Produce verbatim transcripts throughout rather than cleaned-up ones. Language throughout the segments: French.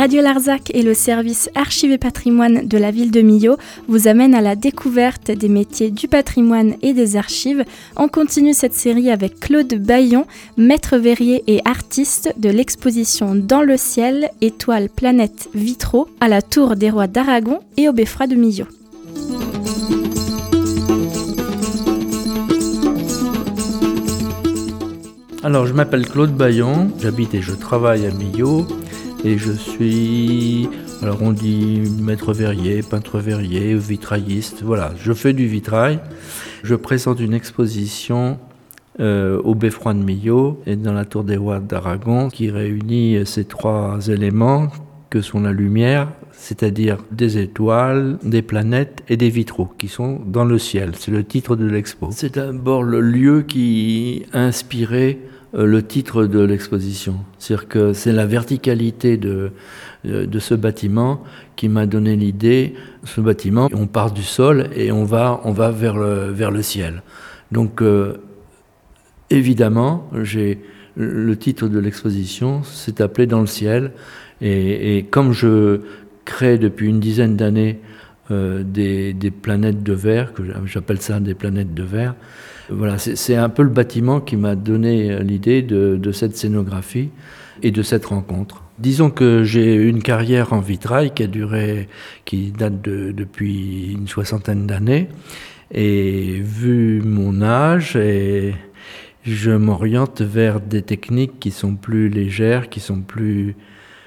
Radio Larzac et le service Archives et Patrimoine de la ville de Millau vous amènent à la découverte des métiers du patrimoine et des archives. On continue cette série avec Claude Baillon, maître verrier et artiste de l'exposition Dans le ciel, étoiles, planètes, vitraux à la Tour des Rois d'Aragon et au Beffroi de Millau. Alors, je m'appelle Claude Baillon, j'habite et je travaille à Millau et je suis, alors on dit maître verrier, peintre verrier, vitrailliste, voilà, je fais du vitrail. Je présente une exposition euh, au Beffroi de Millau et dans la Tour des Rois d'Aragon qui réunit ces trois éléments que sont la lumière, c'est-à-dire des étoiles, des planètes et des vitraux qui sont dans le ciel. C'est le titre de l'expo. C'est d'abord le lieu qui a inspiré le titre de l'exposition. C'est-à-dire que c'est la verticalité de, de ce bâtiment qui m'a donné l'idée. Ce bâtiment, on part du sol et on va, on va vers, le, vers le ciel. Donc, euh, évidemment, j'ai, le titre de l'exposition s'est appelé Dans le ciel. Et, et comme je crée depuis une dizaine d'années euh, des, des planètes de verre, que j'appelle ça des planètes de verre, voilà, c'est, c'est un peu le bâtiment qui m'a donné l'idée de, de cette scénographie et de cette rencontre. Disons que j'ai une carrière en vitrail qui a duré, qui date de, depuis une soixantaine d'années, et vu mon âge, et je m'oriente vers des techniques qui sont plus légères, qui sont plus,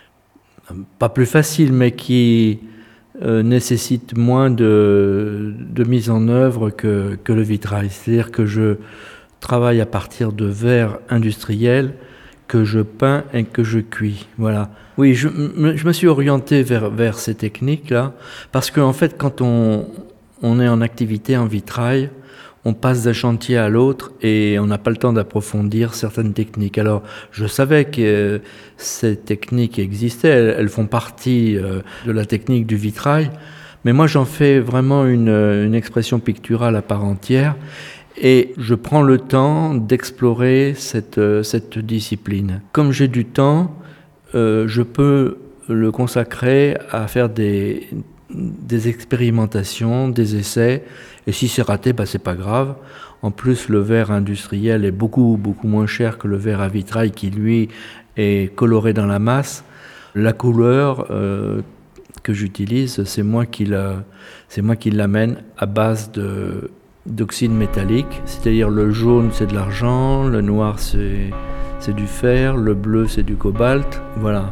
pas plus faciles, mais qui Euh, nécessite moins de, de mise en œuvre que, que le vitrail. C'est-à-dire que je travaille à partir de verre industriel que je peins et que je cuis. Voilà. Oui, je, je me suis orienté vers, vers ces techniques-là parce qu'en fait, quand on, on est en activité en vitrail, on passe d'un chantier à l'autre et on n'a pas le temps d'approfondir certaines techniques. Alors, je savais que ces techniques existaient, elles, elles font partie euh, de la technique du vitrail, mais moi j'en fais vraiment une, une expression picturale à part entière et je prends le temps d'explorer cette, cette discipline. Comme j'ai du temps, euh, je peux le consacrer à faire des... des expérimentations, des essais, et si c'est raté, bah, c'est pas grave. En plus, le verre industriel est beaucoup, beaucoup moins cher que le verre à vitrail qui, lui, est coloré dans la masse. La couleur euh, que j'utilise, c'est moi qui la, c'est moi qui l'amène à base de, d'oxyde métallique, c'est-à-dire le jaune, c'est de l'argent, le noir, c'est, c'est du fer, le bleu, c'est du cobalt, voilà.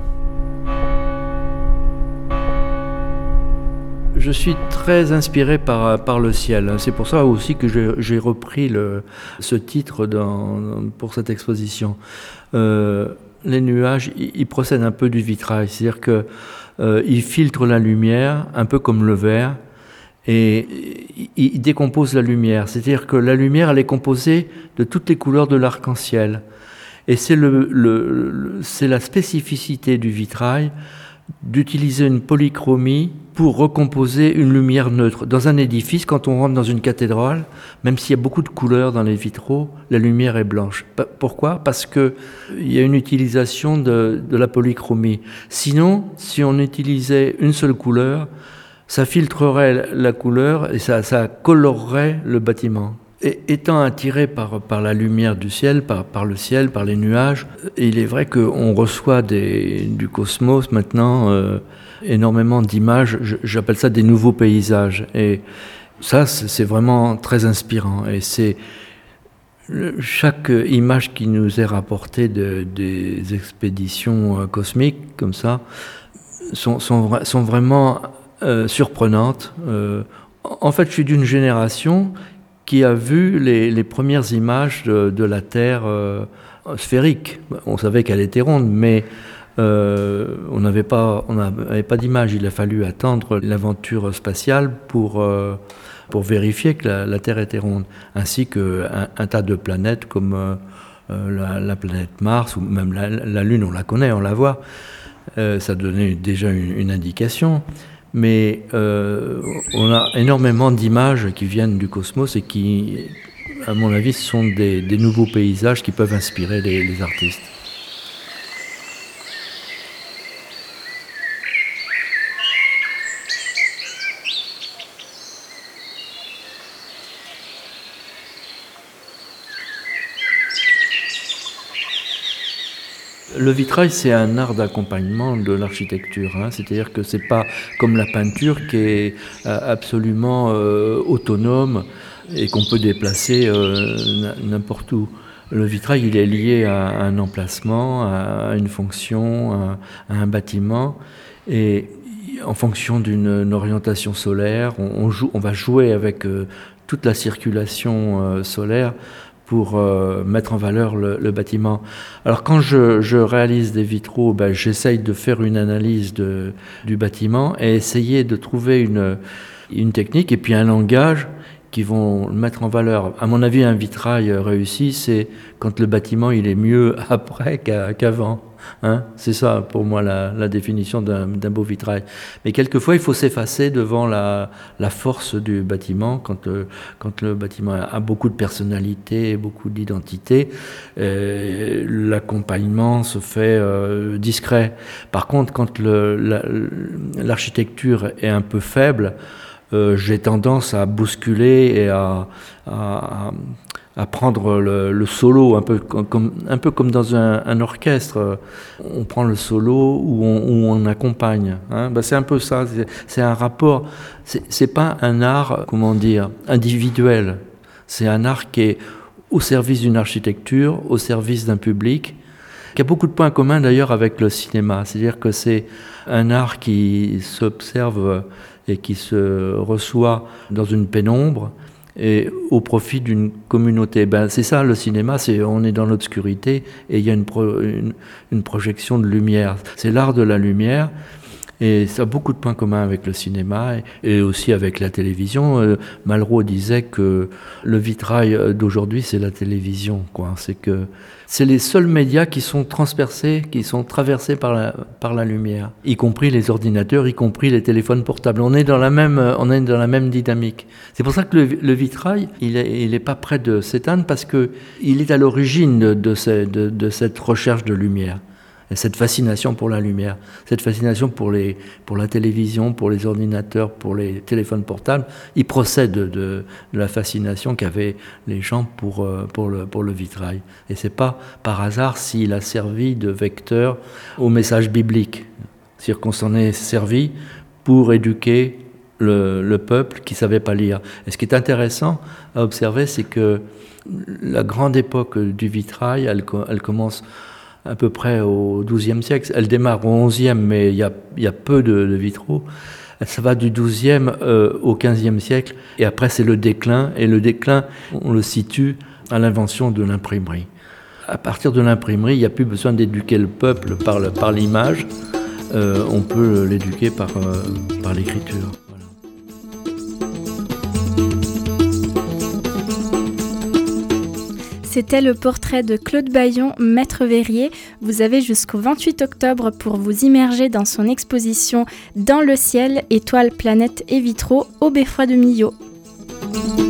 Je suis très inspiré par, par le ciel. C'est pour ça aussi que j'ai, j'ai repris le, ce titre dans, pour cette exposition. Euh, les nuages, ils procèdent un peu du vitrail, c'est-à-dire qu'ils euh, filtrent la lumière, un peu comme le verre, et ils décomposent la lumière. C'est-à-dire que la lumière, elle est composée de toutes les couleurs de l'arc-en-ciel. Et c'est, le, le, le, c'est la spécificité du vitrail d'utiliser une polychromie pour recomposer une lumière neutre. Dans un édifice, quand on rentre dans une cathédrale, même s'il y a beaucoup de couleurs dans les vitraux, la lumière est blanche. Pourquoi ? Parce qu'il y a une utilisation de, de la polychromie. Sinon, si on utilisait une seule couleur, ça filtrerait la couleur et ça, ça colorerait le bâtiment. Et étant attiré par, par la lumière du ciel, par, par le ciel, par les nuages, il est vrai qu'on reçoit des, du cosmos maintenant euh, énormément d'images, j'appelle ça des nouveaux paysages. Et ça, c'est vraiment très inspirant. Et c'est chaque image qui nous est rapportée de, des expéditions cosmiques, comme ça, sont, sont, sont vraiment euh, surprenantes. Euh, en fait, je suis d'une génération qui a vu les, les premières images de, de la Terre euh, sphérique. On savait qu'elle était ronde, mais euh, on n'avait pas, on n'avait pas d'image. Il a fallu attendre l'aventure spatiale pour, euh, pour vérifier que la, la Terre était ronde, ainsi qu'un un tas de planètes comme euh, la, la planète Mars, ou même la, la Lune, on la connaît, on la voit. Euh, ça donnait déjà une, une indication. Mais euh, on a énormément d'images qui viennent du cosmos et qui, à mon avis, sont des, des nouveaux paysages qui peuvent inspirer les, les artistes. Le vitrail, c'est un art d'accompagnement de l'architecture. Hein. C'est-à-dire que c'est pas comme la peinture qui est euh, absolument euh, autonome et qu'on peut déplacer euh, n'importe où. Le vitrail, il est lié à un emplacement, à une fonction, à, à un bâtiment. Et en fonction d'une orientation solaire, on, on, joue, on va jouer avec euh, toute la circulation euh, solaire pour euh, mettre en valeur le, le bâtiment. Alors quand je, je réalise des vitraux, ben, j'essaye de faire une analyse de, du bâtiment et essayer de trouver une, une technique et puis un langage qui vont le mettre en valeur. À mon avis, un vitrail réussi, c'est quand le bâtiment il est mieux après qu'à, qu'avant. Hein, c'est ça pour moi la, la définition d'un, d'un beau vitrail. Mais quelquefois il faut s'effacer devant la, la force du bâtiment quand, euh, quand le bâtiment a beaucoup de personnalité, beaucoup d'identité. Euh, l'accompagnement se fait euh, discret. Par contre, quand le, la, l'architecture est un peu faible, euh, j'ai tendance à bousculer et à, à, à à prendre le, le solo, un peu comme, un peu comme dans un, un orchestre. On prend le solo où on, où on accompagne. Hein. Ben c'est un peu ça, c'est, c'est un rapport, c'est, c'est pas un art, comment dire, individuel. C'est un art qui est au service d'une architecture, au service d'un public, qui a beaucoup de points communs d'ailleurs avec le cinéma. C'est-à-dire que c'est un art qui s'observe et qui se reçoit dans une pénombre, et au profit d'une communauté. Ben, c'est ça le cinéma, c'est, on est dans l'obscurité et il y a une, pro, une, une projection de lumière. C'est l'art de la lumière et ça a beaucoup de points communs avec le cinéma et, et aussi avec la télévision. Euh, Malraux disait que le vitrail d'aujourd'hui c'est la télévision, quoi. C'est que c'est les seuls médias qui sont transpercés, qui sont traversés par la, par la lumière, y compris les ordinateurs, y compris les téléphones portables. On est dans la même, on est dans la même dynamique. C'est pour ça que le, le vitrail, il est, il est pas prêt de s'éteindre parce que il est à l'origine de, de, ces, de, de cette recherche de lumière. Et cette fascination pour la lumière, cette fascination pour, les, pour la télévision, pour les ordinateurs, pour les téléphones portables, il procède de, de, de la fascination qu'avaient les gens pour, pour, le, pour le vitrail. Et c'est pas par hasard s'il a servi de vecteur au message biblique. C'est-à-dire qu'on s'en est servi pour éduquer le, le peuple qui ne savait pas lire. Et ce qui est intéressant à observer, c'est que la grande époque du vitrail, elle, elle commence à peu près au douzième siècle. Elle démarre au onzième, mais il y a, il y a peu de, de vitraux. Ça va du douzième euh, au quinzième siècle, et après c'est le déclin, et le déclin, on le situe à l'invention de l'imprimerie. À partir de l'imprimerie, il n'y a plus besoin d'éduquer le peuple par, le, par l'image, euh, on peut l'éduquer par, euh, par l'écriture. C'était le portrait de Claude Baillon, maître verrier. Vous avez jusqu'au vingt-huit octobre pour vous immerger dans son exposition Dans le ciel, étoiles, planètes et vitraux au Beffroi de Millau.